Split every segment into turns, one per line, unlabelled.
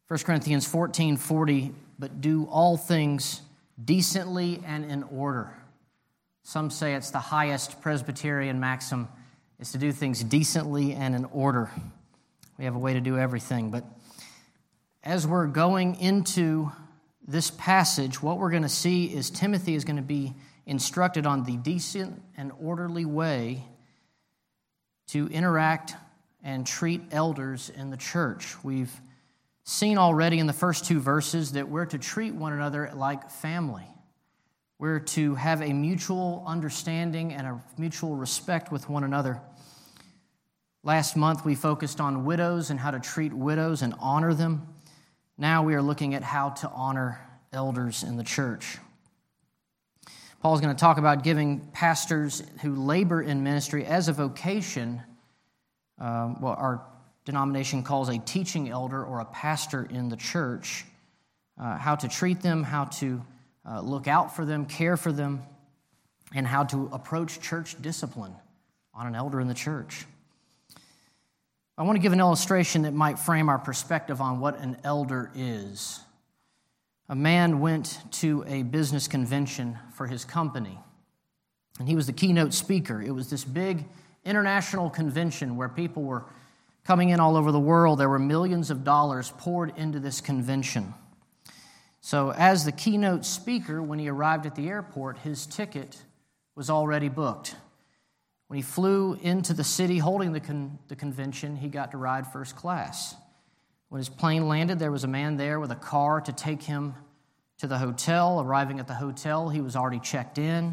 1 Corinthians 14:40, but do all things decently and in order. Some say it's the highest Presbyterian maxim, is to do things decently and in order. We have a way to do everything, but as we're going into this passage, what we're going to see is Timothy is going to be instructed on the decent and orderly way to interact and treat elders in the church. We've seen already in the first two verses that we're to treat one another like family. We're to have a mutual understanding and a mutual respect with one another. Last month we focused on widows and how to treat widows and honor them. Now we are looking at how to honor elders in the church. Paul's going to talk about giving pastors who labor in ministry as a vocation, what our denomination calls a teaching elder or a pastor in the church, how to treat them, how to look out for them, care for them, and how to approach church discipline on an elder in the church. I want to give an illustration that might frame our perspective on what an elder is. A man went to a business convention for his company, and he was the keynote speaker. It was this big international convention where people were coming in all over the world. There were millions of dollars poured into this convention. So as the keynote speaker, when he arrived at the airport, his ticket was already booked. When he flew into the city holding the convention, he got to ride first class. When his plane landed, there was a man there with a car to take him to the hotel. Arriving at the hotel, he was already checked in.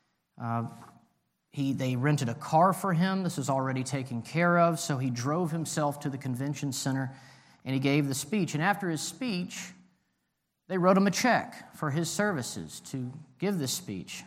They rented a car for him. This was already taken care of, so he drove himself to the convention center, and he gave the speech. And after his speech, they wrote him a check for his services to give this speech.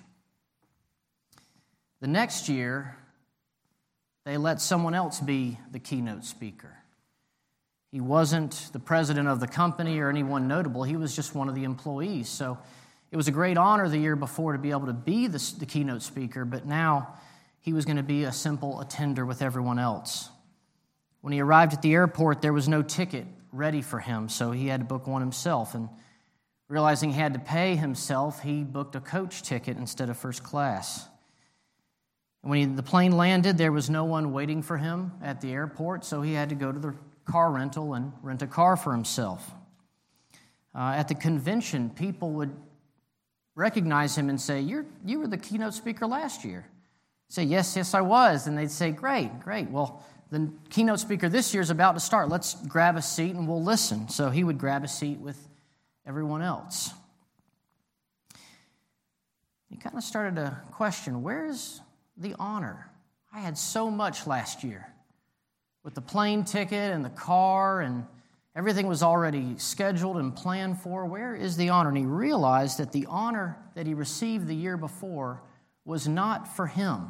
The next year, they let someone else be the keynote speaker. He wasn't the president of the company or anyone notable. He was just one of the employees. So it was a great honor the year before to be able to be the keynote speaker, but now he was going to be a simple attender with everyone else. When he arrived at the airport, there was no ticket ready for him, so he had to book one himself. And realizing he had to pay himself, he booked a coach ticket instead of first class. And when the plane landed, there was no one waiting for him at the airport, so he had to go to the car rental and rent a car for himself. At the convention, people would recognize him and say, you were the keynote speaker last year. Say, yes, I was. And they'd say, great. Well, the keynote speaker this year is about to start. Let's grab a seat and we'll listen. So he would grab a seat with everyone else. He kind of started to question, where's the honor? I had so much last year with the plane ticket and the car, and everything was already scheduled and planned for. Where is the honor? And he realized that the honor that he received the year before was not for him.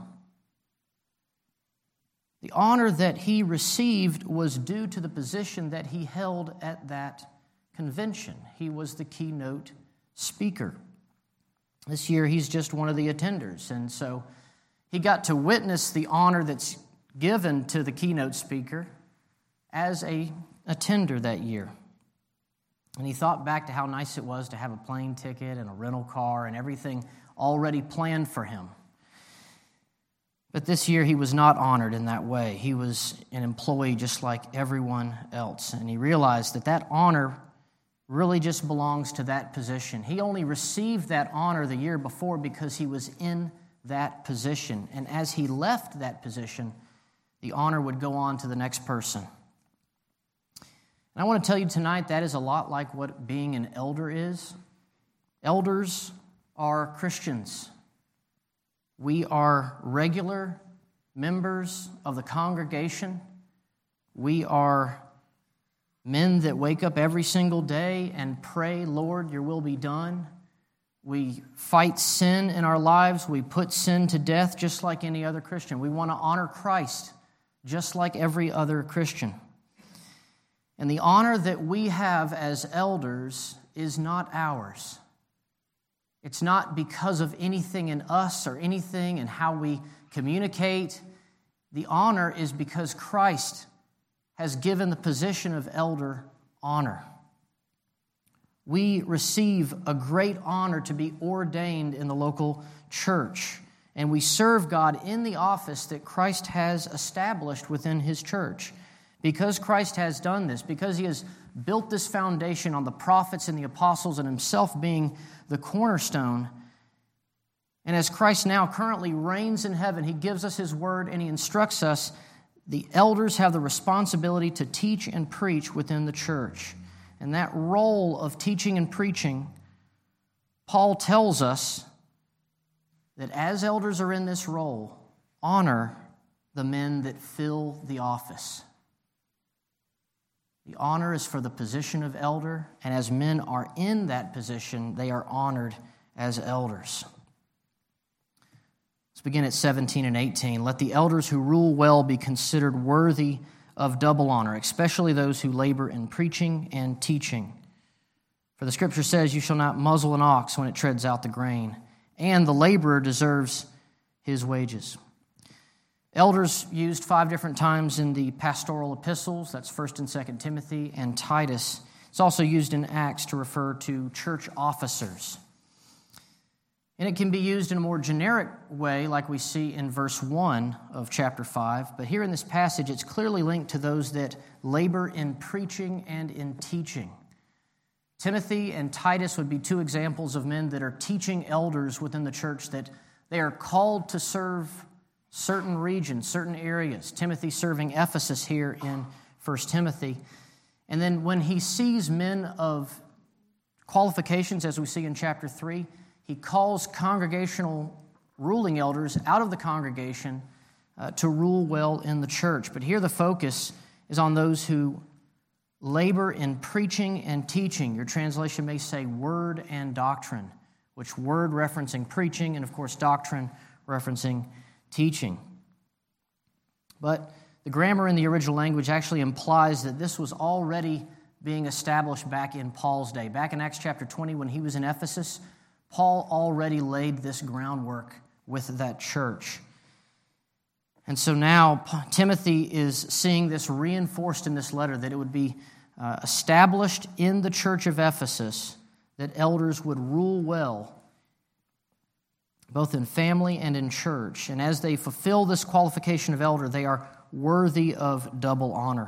The honor that he received was due to the position that he held at that convention. He was the keynote speaker. This year, he's just one of the attenders, and so he got to witness the honor that's given to the keynote speaker as a attender that year. And he thought back to how nice it was to have a plane ticket and a rental car and everything already planned for him. But this year he was not honored in that way. He was an employee just like everyone else. And he realized that honor really just belongs to that position. He only received that honor the year before because he was in that position. And as he left that position, the honor would go on to the next person. And I want to tell you tonight that is a lot like what being an elder is. Elders are Christians. We are regular members of the congregation. We are men that wake up every single day and pray, Lord, your will be done. We fight sin in our lives. We put sin to death just like any other Christian. We want to honor Christ just like every other Christian. And the honor that we have as elders is not ours. It's not because of anything in us or anything in how we communicate. The honor is because Christ has given the position of elder honor. we receive a great honor to be ordained in the local church. And we serve God in the office that Christ has established within His church. Because Christ has done this, because He has built this foundation on the prophets and the apostles and Himself being the cornerstone, and as Christ now currently reigns in heaven, He gives us His word and He instructs us, the elders have the responsibility to teach and preach within the church. And that role of teaching and preaching, Paul tells us that as elders are in this role, honor the men that fill the office. The honor is for the position of elder, and as men are in that position, they are honored as elders. Let's begin at 17 and 18. Let the elders who rule well be considered worthy of double honor, especially those who labor in preaching and teaching. For the Scripture says, "You shall not muzzle an ox when it treads out the grain, and the laborer deserves his wages." Elders used 5 different times in the pastoral epistles. That's 1 and 2 Timothy and Titus. It's also used in Acts to refer to church officers. And it can be used in a more generic way, like we see in verse 1 of chapter 5. But here in this passage, it's clearly linked to those that labor in preaching and in teaching. Timothy and Titus would be 2 examples of men that are teaching elders within the church, that they are called to serve certain regions, certain areas. Timothy serving Ephesus here in 1 Timothy. And then when he sees men of qualifications, as we see in chapter 3, he calls congregational ruling elders out of the congregation to rule well in the church. But here the focus is on those who labor in preaching and teaching. Your translation may say word and doctrine, which word referencing preaching, and of course doctrine referencing teaching. But the grammar in the original language actually implies that this was already being established back in Paul's day. Back in Acts chapter 20, when he was in Ephesus, Paul already laid this groundwork with that church. And so now Timothy is seeing this reinforced in this letter, that it would be established in the church of Ephesus that elders would rule well, both in family and in church. And as they fulfill this qualification of elder, they are worthy of double honor.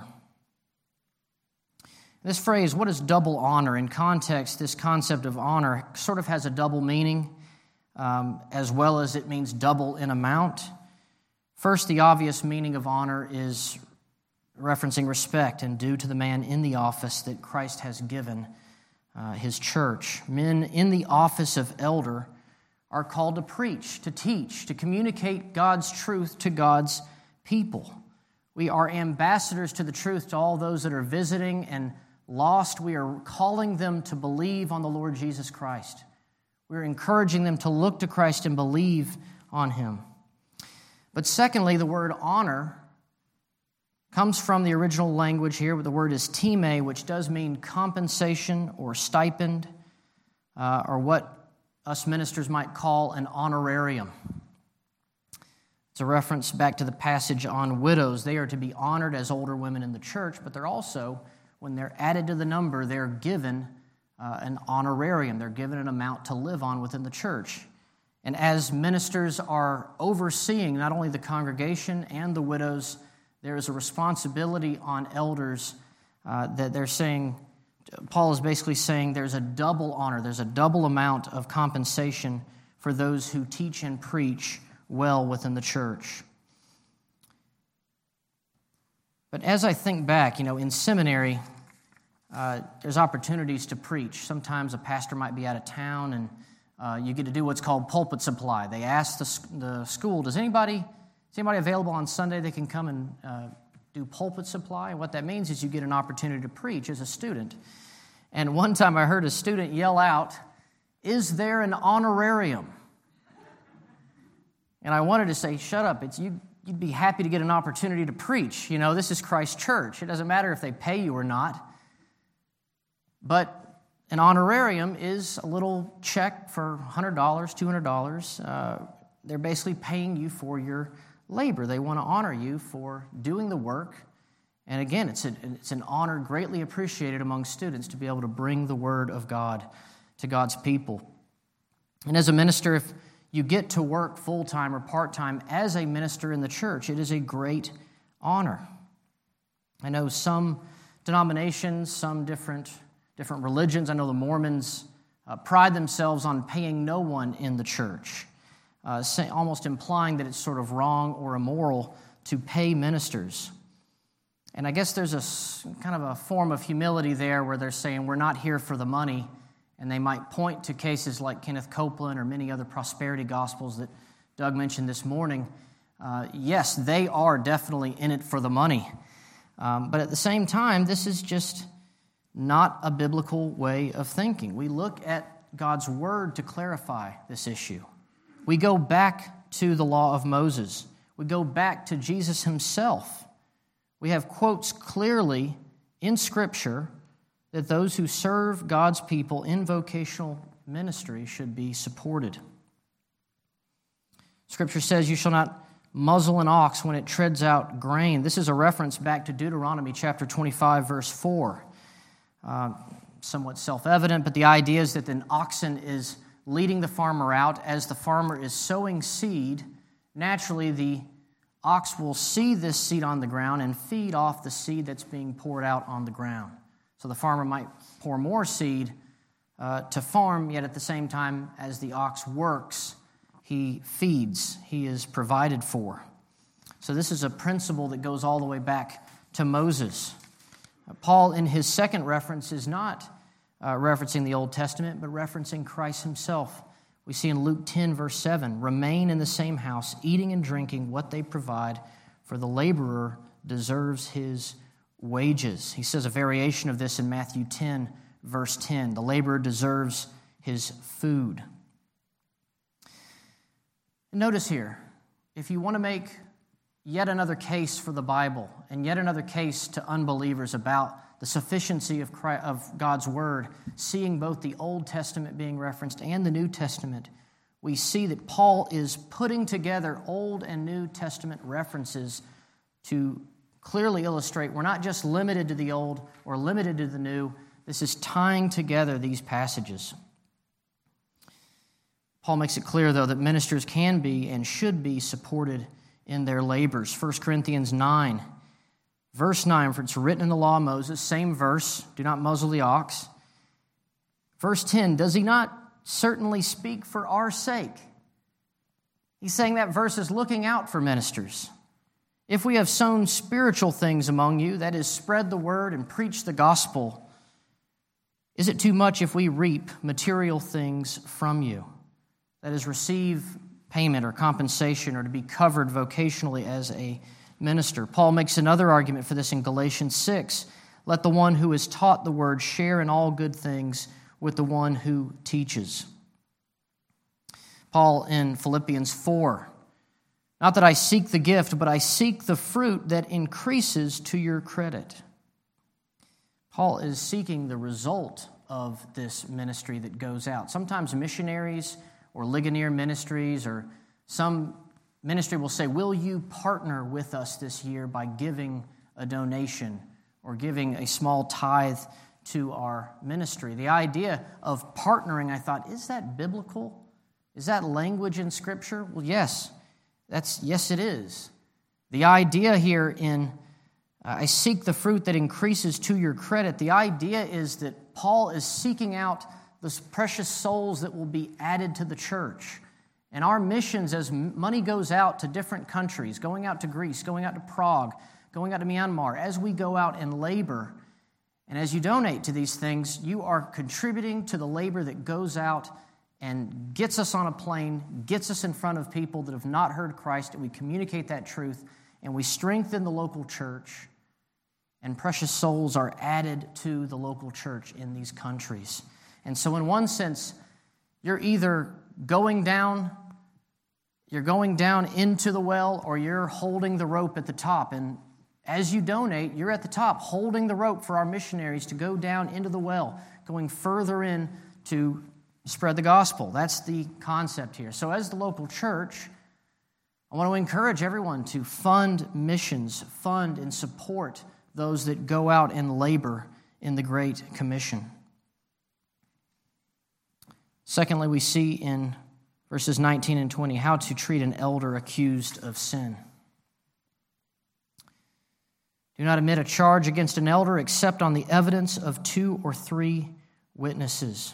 This phrase, what is double honor? In context, this concept of honor sort of has a double meaning, as well as it means double in amount. First, the obvious meaning of honor is referencing respect and due to the man in the office that Christ has given His church. Men in the office of elder are called to preach, to teach, to communicate God's truth to God's people. We are ambassadors to the truth to all those that are visiting and lost. We are calling them to believe on the Lord Jesus Christ. We're encouraging them to look to Christ and believe on Him. But secondly, the word honor comes from the original language here. The word is time, which does mean compensation or stipend, or what us ministers might call an honorarium. It's a reference back to the passage on widows. They are to be honored as older women in the church, but they're also, when they're added to the number, they're given an honorarium. They're given an amount to live on within the church. And as ministers are overseeing not only the congregation and the widows, there is a responsibility on elders that they're saying, Paul is basically saying there's a double honor, there's a double amount of compensation for those who teach and preach well within the church. But as I think back, in seminary, there's opportunities to preach. Sometimes a pastor might be out of town and you get to do what's called pulpit supply. They ask the school, is anybody available on Sunday that can come and do pulpit supply? And what that means is you get an opportunity to preach as a student. And one time I heard a student yell out, "Is there an honorarium?" And I wanted to say, shut up, you'd be happy to get an opportunity to preach. This is Christ's church. It doesn't matter if they pay you or not. But an honorarium is a little check for $100, $200. They're basically paying you for your labor. They want to honor you for doing the work And again, it's an honor greatly appreciated among students to be able to bring the Word of God to God's people. And as a minister, if you get to work full-time or part-time as a minister in the church, it is a great honor. I know some denominations, some different religions, I know the Mormons pride themselves on paying no one in the church, almost implying that it's sort of wrong or immoral to pay ministers. And I guess there's a kind of a form of humility there where they're saying we're not here for the money, and they might point to cases like Kenneth Copeland or many other prosperity gospels that Doug mentioned this morning. Yes, they are definitely in it for the money. But at the same time, this is just not a biblical way of thinking. We look at God's Word to clarify this issue. We go back to the law of Moses. We go back to Jesus himself. We have quotes clearly in Scripture that those who serve God's people in vocational ministry should be supported. Scripture says, "You shall not muzzle an ox when it treads out grain." This is a reference back to Deuteronomy chapter 25, verse 4. Somewhat self-evident, but the idea is that an oxen is leading the farmer out. As the farmer is sowing seed, naturally the ox will see this seed on the ground and feed off the seed that's being poured out on the ground. So the farmer might pour more seed to farm, yet at the same time as the ox works, he feeds, he is provided for. So this is a principle that goes all the way back to Moses. Paul, in his second reference, is not referencing the Old Testament, but referencing Christ himself. We see in Luke 10, verse 7, "Remain in the same house, eating and drinking what they provide, for the laborer deserves his wages." He says a variation of this in Matthew 10, verse 10. The laborer deserves his food. And notice here, if you want to make yet another case for the Bible and yet another case to unbelievers about the sufficiency of God's Word, seeing both the Old Testament being referenced and the New Testament, we see that Paul is putting together Old and New Testament references to clearly illustrate we're not just limited to the Old or limited to the New. This is tying together these passages. Paul makes it clear, though, that ministers can be and should be supported in their labors. 1 Corinthians 9, verse 9, "For it's written in the law of Moses," same verse, "do not muzzle the ox." Verse 10, "Does he not certainly speak for our sake?" He's saying that verse is looking out for ministers. "If we have sown spiritual things among you, that is, spread the word and preach the gospel, is it too much if we reap material things from you?" That is, receive payment or compensation or to be covered vocationally as a minister. Paul makes another argument for this in Galatians 6. "Let the one who is taught the word share in all good things with the one who teaches." Paul in Philippians 4. "Not that I seek the gift, but I seek the fruit that increases to your credit." Paul is seeking the result of this ministry that goes out. Sometimes missionaries or Ligonier ministries or some ministry will say, "Will you partner with us this year by giving a donation or giving a small tithe to our ministry?" The idea of partnering, I thought, is that biblical? Is that language in Scripture? Well, yes. Yes, it is. The idea here in I seek the fruit that increases to your credit, the idea is that Paul is seeking out those precious souls that will be added to the church. And our missions, as money goes out to different countries, going out to Greece, going out to Prague, going out to Myanmar, as we go out and labor, and as you donate to these things, you are contributing to the labor that goes out and gets us on a plane, gets us in front of people that have not heard Christ, and we communicate that truth, and we strengthen the local church, and precious souls are added to the local church in these countries. And so in one sense, you're either going down into the well, or you're holding the rope at the top. And as you donate, you're at the top holding the rope for our missionaries to go down into the well, going further in to spread the gospel. That's the concept here. So as the local church, I want to encourage everyone to fund missions, fund and support those that go out and labor in the Great Commission. Secondly, we see in verses 19 and 20 how to treat an elder accused of sin. Do not admit a charge against an elder except on the evidence of 2 or 3 witnesses.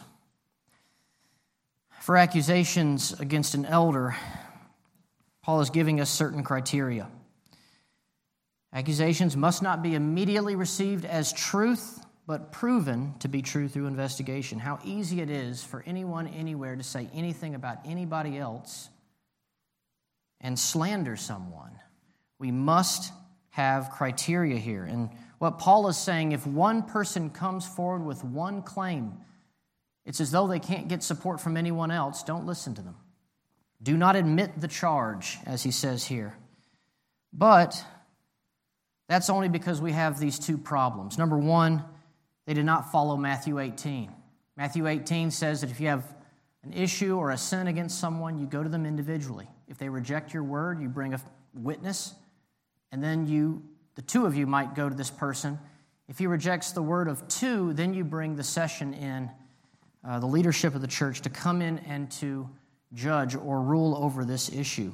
For accusations against an elder, Paul is giving us certain criteria. Accusations must not be immediately received as truth, but proven to be true through investigation. How easy it is for anyone anywhere to say anything about anybody else and slander someone. We must have criteria here. And what Paul is saying, if one person comes forward with one claim, it's as though they can't get support from anyone else. Don't listen to them. Do not admit the charge, as he says here. But that's only because we have these 2 problems. Number 1, they did not follow Matthew 18. Matthew 18 says that if you have an issue or a sin against someone, you go to them individually. If they reject your word, you bring a witness, and then the 2 of you might go to this person. If he rejects the word of 2, then you bring the session in, the leadership of the church, to come in and to judge or rule over this issue.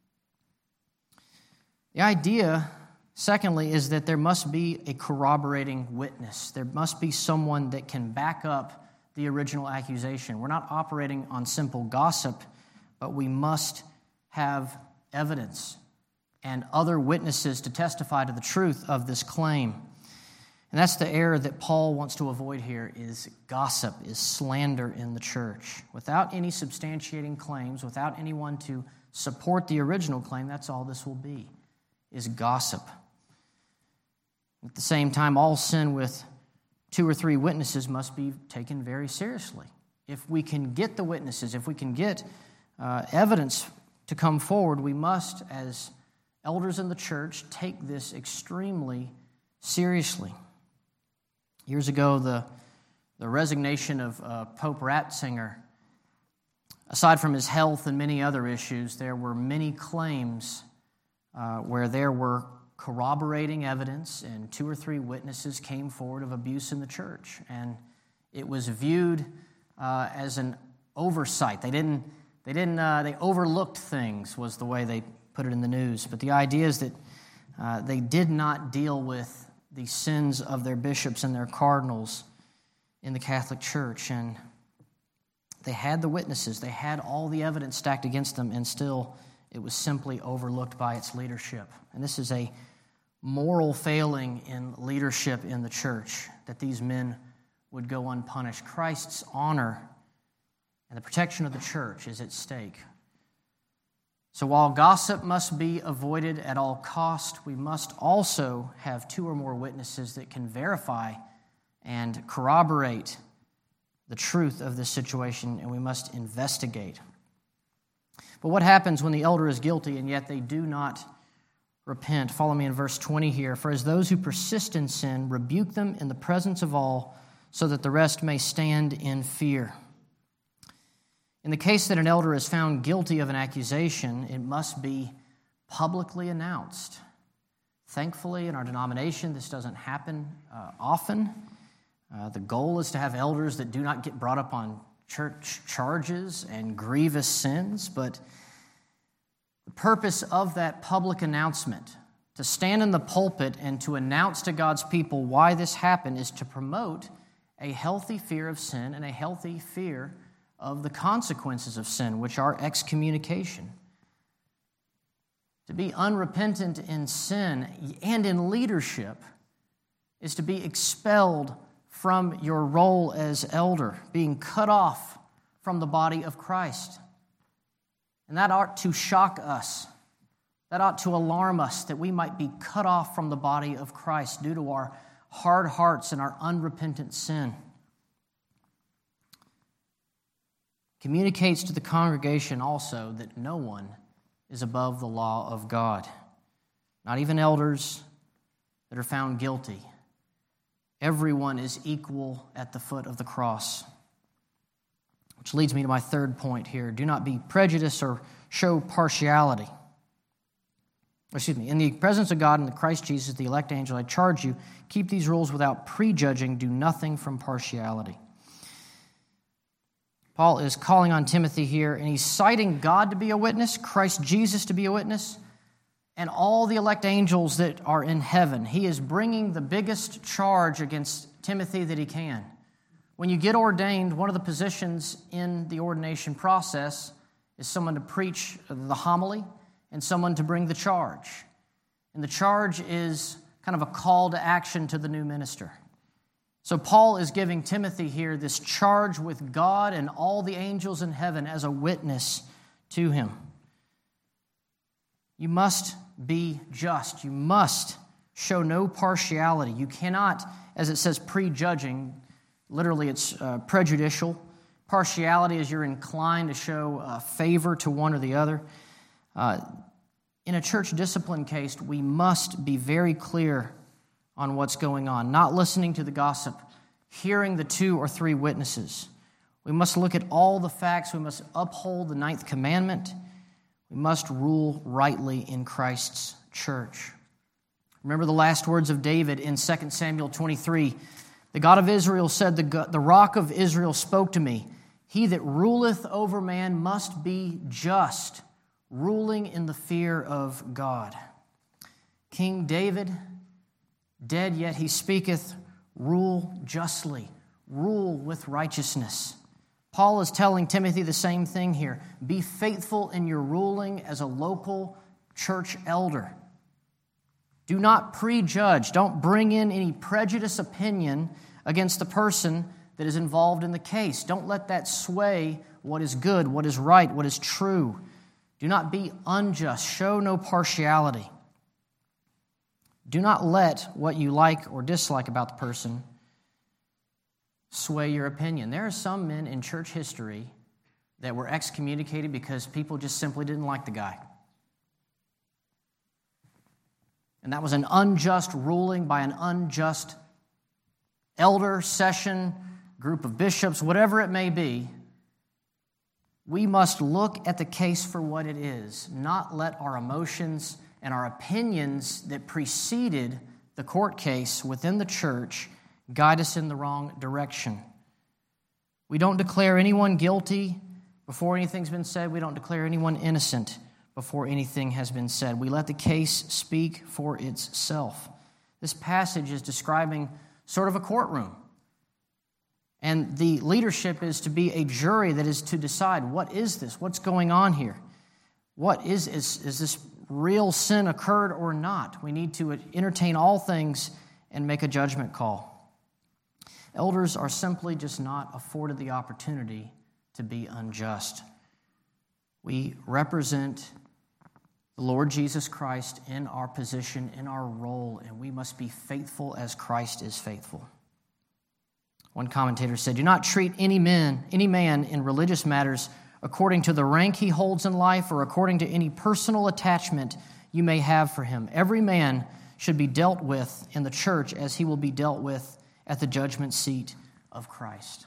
The idea, secondly, is that there must be a corroborating witness. There must be someone that can back up the original accusation. We're not operating on simple gossip, but we must have evidence and other witnesses to testify to the truth of this claim. And that's the error that Paul wants to avoid here, is gossip, is slander in the church. Without any substantiating claims, without anyone to support the original claim, that's all this will be, is gossip. At the same time, all sin with 2 or 3 witnesses must be taken very seriously. If we can get the witnesses, if we can get evidence to come forward, we must, as elders in the church, take this extremely seriously. Years ago, the resignation of Pope Ratzinger, aside from his health and many other issues, there were many claims where there were corroborating evidence and 2 or 3 witnesses came forward of abuse in the church. And it was viewed as an oversight. They overlooked things, was the way they put it in the news. But the idea is that they did not deal with the sins of their bishops and their cardinals in the Catholic Church. And they had the witnesses, they had all the evidence stacked against them, and still it was simply overlooked by its leadership. And this is a moral failing in leadership in the church, that these men would go unpunished. Christ's honor and the protection of the church is at stake. So while gossip must be avoided at all cost, we must also have 2 or more witnesses that can verify and corroborate the truth of this situation, and we must investigate. But what happens when the elder is guilty and yet they do not repent? Follow me in verse 20 here. For as those who persist in sin, rebuke them in the presence of all, so that the rest may stand in fear. In the case that an elder is found guilty of an accusation, it must be publicly announced. Thankfully, in our denomination, this doesn't happen often. The goal is to have elders that do not get brought up on church charges and grievous sins, but the purpose of that public announcement, to stand in the pulpit and to announce to God's people why this happened, is to promote a healthy fear of sin and a healthy fear of the consequences of sin, which are excommunication. To be unrepentant in sin and in leadership is to be expelled from your role as elder, being cut off from the body of Christ. And that ought to shock us. That ought to alarm us, that we might be cut off from the body of Christ due to our hard hearts and our unrepentant sin. Communicates to the congregation also that no one is above the law of God, not even elders that are found guilty. Everyone is equal at the foot of the cross. Which leads me to my third point here. Do not be prejudiced or show partiality. In the presence of God and the Christ Jesus, the elect angel, I charge you, keep these rules without prejudging, do nothing from partiality. Paul is calling on Timothy here, and he's citing God to be a witness, Christ Jesus to be a witness, and all the elect angels that are in heaven. He is bringing the biggest charge against Timothy that he can. When you get ordained, one of the positions in the ordination process is someone to preach the homily and someone to bring the charge. And the charge is kind of a call to action to the new minister. So Paul is giving Timothy here this charge with God and all the angels in heaven as a witness to him. You must be just. You must show no partiality. You cannot, as it says, prejudging. Literally, it's prejudicial. Partiality is you're inclined to show favor to one or the other. In a church discipline case, we must be very clear on what's going on, not listening to the gossip, hearing the 2 or 3 witnesses. We must look at all the facts. We must uphold the 9th commandment. We must rule rightly in Christ's church. Remember the last words of David in 2 Samuel 23. The God of Israel said, the rock of Israel spoke to me. He that ruleth over man must be just, ruling in the fear of God. King David, dead yet he speaketh, rule justly, rule with righteousness. Paul is telling Timothy the same thing here. Be faithful in your ruling as a local church elder. Do not prejudge. Don't bring in any prejudice opinion against the person that is involved in the case. Don't let that sway what is good, what is right, what is true. Do not be unjust. Show no partiality. Do not let what you like or dislike about the person sway your opinion. There are some men in church history that were excommunicated because people just simply didn't like the guy. And that was an unjust ruling by an unjust elder, session, group of bishops, whatever it may be. We must look at the case for what it is, not let our emotions and our opinions that preceded the court case within the church guide us in the wrong direction. We don't declare anyone guilty before anything's been said. We don't declare anyone innocent before anything has been said. We let the case speak for itself. This passage is describing sort of a courtroom. And the leadership is to be a jury that is to decide, what is this? What's going on here? What is this real sin occurred or not? We need to entertain all things and make a judgment call. Elders are simply just not afforded the opportunity to be unjust. We represent the Lord Jesus Christ in our position, in our role, and we must be faithful as Christ is faithful. One commentator said, do not treat any man in religious matters according to the rank he holds in life or according to any personal attachment you may have for him. Every man should be dealt with in the church as he will be dealt with at the judgment seat of Christ.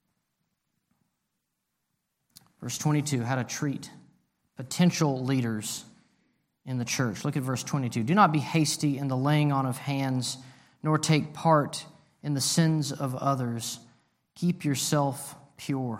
Verse 22, how to treat potential leaders in the church. Look at verse 22. Do not be hasty in the laying on of hands, nor take part in the sins of others. Keep yourself pure.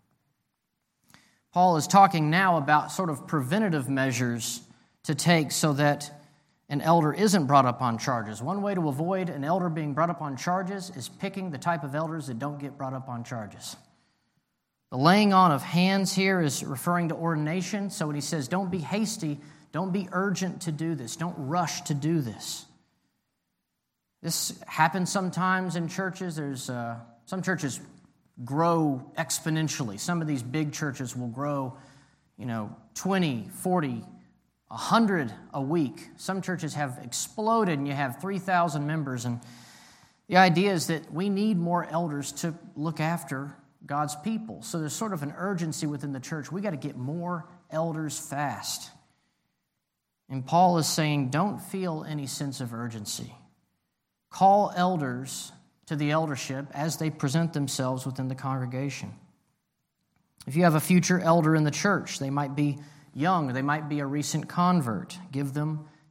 Paul is talking now about sort of preventative measures to take so that an elder isn't brought up on charges. One way to avoid an elder being brought up on charges is picking the type of elders that don't get brought up on charges. The laying on of hands here is referring to ordination. So when he says, don't be hasty, don't be urgent to do this. Don't rush to do this. This happens sometimes in churches. Some churches grow exponentially. Some of these big churches will grow, 20, 40, 100 a week. Some churches have exploded and you have 3,000 members. And the idea is that we need more elders to look after God's people. So there's sort of an urgency within the church. We got to get more elders fast. And Paul is saying, don't feel any sense of urgency. Call elders to the eldership as they present themselves within the congregation. If you have a future elder in the church, they might be young, they might be a recent convert. Give them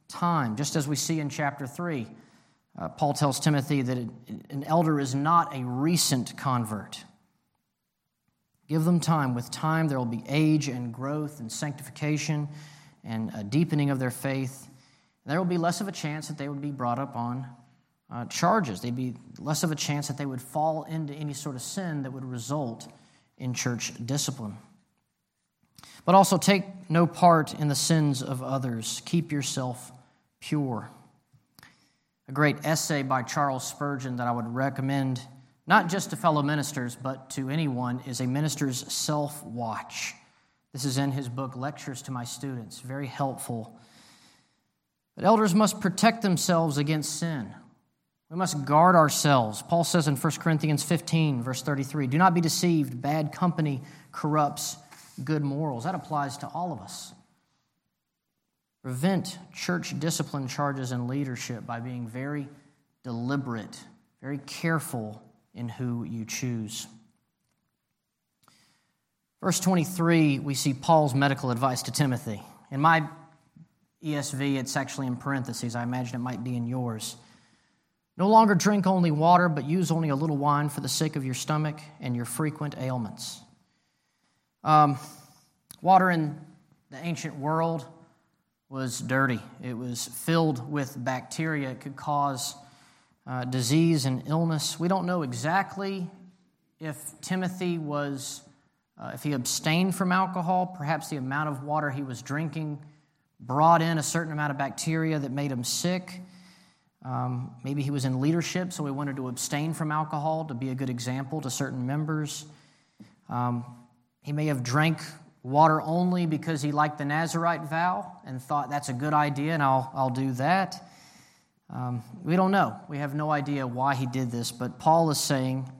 time. Just as we see in chapter 3, Paul tells Timothy that an elder is not a recent convert. Give them time. With time, there will be age and growth and sanctification and a deepening of their faith. There will be less of a chance that they would be brought up on charges. There'd be less of a chance that they would fall into any sort of sin that would result in church discipline. But also take no part in the sins of others. Keep yourself pure. A great essay by Charles Spurgeon that I would recommend, not just to fellow ministers, but to anyone, is A Minister's Self-Watch. This is in his book, Lectures to My Students. Very helpful. But elders must protect themselves against sin. We must guard ourselves. Paul says in 1 Corinthians 15, verse 33, "Do not be deceived. Bad company corrupts good morals." That applies to all of us. Prevent church discipline charges and leadership by being very deliberate, very careful in who you choose. Verse 23, we see Paul's medical advice to Timothy. In my ESV, it's actually in parentheses. I imagine it might be in yours. "No longer drink only water, but use only a little wine for the sake of your stomach and your frequent ailments." Water in the ancient world was dirty. It was filled with bacteria. It could cause disease and illness. We don't know exactly if Timothy if he abstained from alcohol. Perhaps the amount of water he was drinking brought in a certain amount of bacteria that made him sick. Maybe he was in leadership, so he wanted to abstain from alcohol to be a good example to certain members. He may have drank water only because he liked the Nazirite vow and thought that's a good idea and I'll do that. We don't know. We have no idea why he did this, but Paul is saying,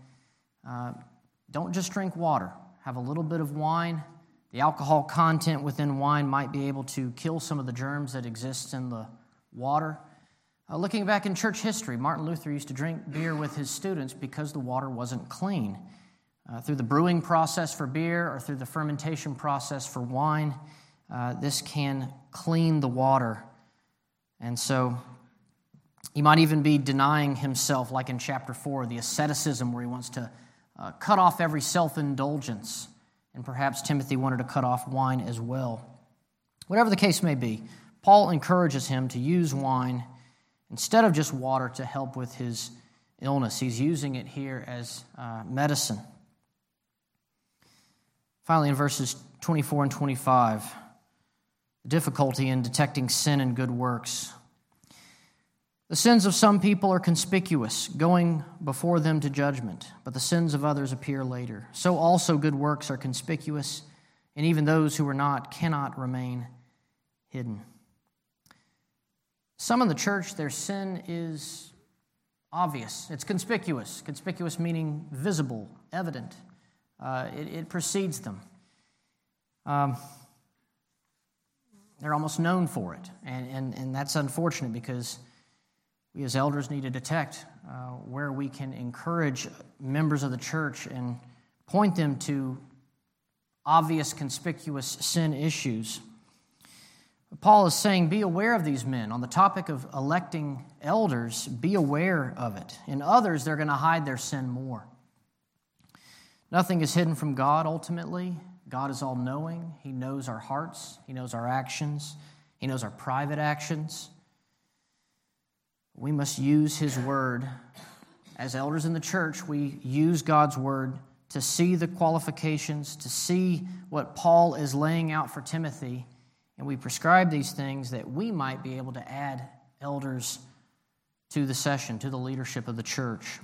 don't just drink water. Have a little bit of wine. The alcohol content within wine might be able to kill some of the germs that exist in the water. Looking back in church history, Martin Luther used to drink beer with his students because the water wasn't clean. Through the brewing process for beer or through the fermentation process for wine, this can clean the water. And so he might even be denying himself, like in chapter 4, the asceticism where he wants to cut off every self-indulgence. And perhaps Timothy wanted to cut off wine as well. Whatever the case may be, Paul encourages him to use wine instead of just water to help with his illness. He's using it here as medicine. Finally, in verses 24 and 25, the difficulty in detecting sin and good works. "The sins of some people are conspicuous, going before them to judgment, but the sins of others appear later. So also good works are conspicuous, and even those who are not cannot remain hidden." Some in the church, their sin is obvious. It's conspicuous. Conspicuous meaning visible, evident. It precedes them. They're almost known for it, and that's unfortunate because we as elders need to detect where we can encourage members of the church and point them to obvious, conspicuous sin issues. Paul is saying, be aware of these men. On the topic of electing elders, be aware of it. In others, they're going to hide their sin more. Nothing is hidden from God, ultimately. God is all-knowing. He knows our hearts. He knows our actions. He knows our private actions. We must use His Word. As elders in the church, we use God's Word to see the qualifications, to see what Paul is laying out for Timothy, and we prescribe these things that we might be able to add elders to the session, to the leadership of the church.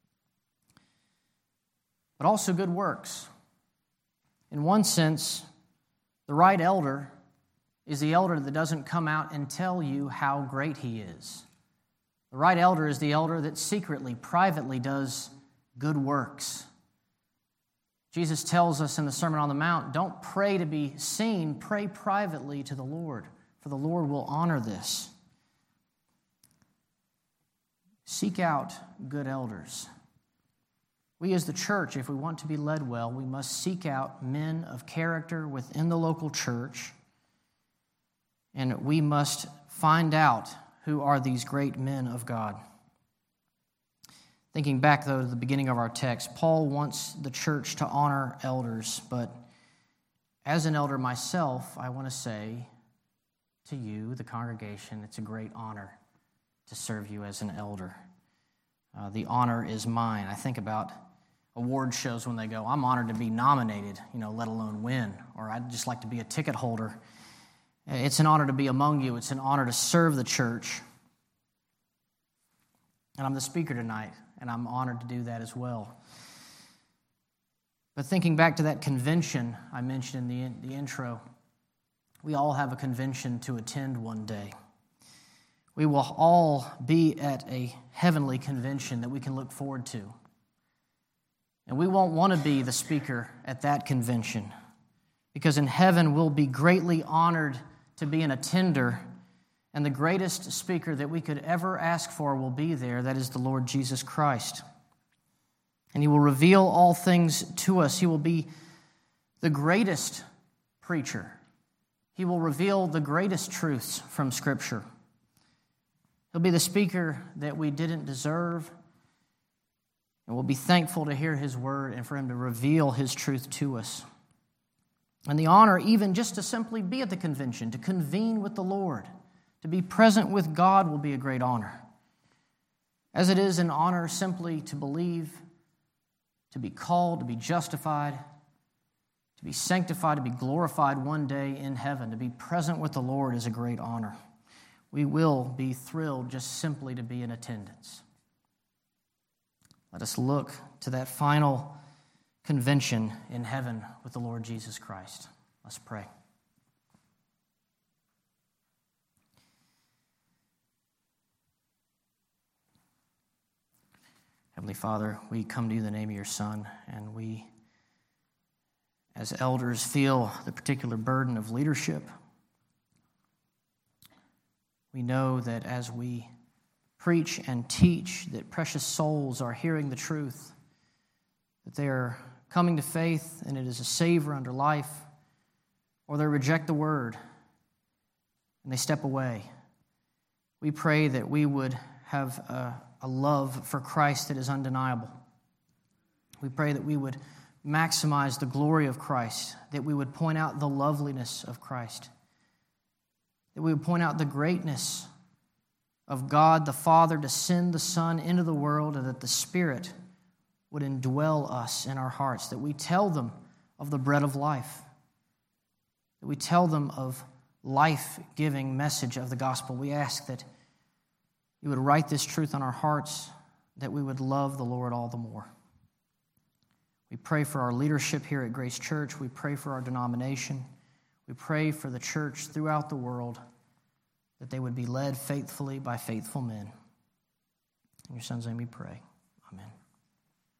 But also good works. In one sense, the right elder is the elder that doesn't come out and tell you how great he is. The right elder is the elder that secretly, privately does good works. Jesus tells us in the Sermon on the Mount, don't pray to be seen, pray privately to the Lord, for the Lord will honor this. Seek out good elders. We as the church, if we want to be led well, we must seek out men of character within the local church And we must find out who are these great men of God. Thinking back, though, to the beginning of our text, Paul wants the church to honor elders, but as an elder myself, I want to say to you, the congregation, it's a great honor to serve you as an elder. The honor is mine. I think about award shows when they go, I'm honored to be nominated, let alone win, or I'd just like to be a ticket holder. It's an honor to be among you. It's an honor to serve the church. And I'm the speaker tonight, and I'm honored to do that as well. But thinking back to that convention I mentioned in the intro, we all have a convention to attend one day. We will all be at a heavenly convention that we can look forward to. And we won't want to be the speaker at that convention, because in heaven we'll be greatly honored to be an attender, and the greatest speaker that we could ever ask for will be there. That is the Lord Jesus Christ. And He will reveal all things to us. He will be the greatest preacher. He will reveal the greatest truths from Scripture. He'll be the speaker that we didn't deserve, and we'll be thankful to hear His word and for Him to reveal His truth to us. And the honor, even just to simply be at the convention, to convene with the Lord, to be present with God, will be a great honor. As it is an honor simply to believe, to be called, to be justified, to be sanctified, to be glorified one day in heaven, to be present with the Lord is a great honor. We will be thrilled just simply to be in attendance. Let us look to that final convention in heaven with the Lord Jesus Christ. Let's pray. Heavenly Father, we come to you in the name of your Son, and we, as elders, feel the particular burden of leadership. We know that as we preach and teach, that precious souls are hearing the truth, that they are coming to faith and it is a savor unto life, or they reject the word and they step away. We pray that we would have a love for Christ that is undeniable. We pray that we would maximize the glory of Christ, that we would point out the loveliness of Christ, that we would point out the greatness of God the Father to send the Son into the world, and that the Spirit would indwell us in our hearts, that we tell them of the bread of life, that we tell them of life-giving message of the gospel. We ask that you would write this truth on our hearts, that we would love the Lord all the more. We pray for our leadership here at Grace Church. We pray for our denomination. We pray for the church throughout the world, that they would be led faithfully by faithful men. In your Son's name we pray. Amen.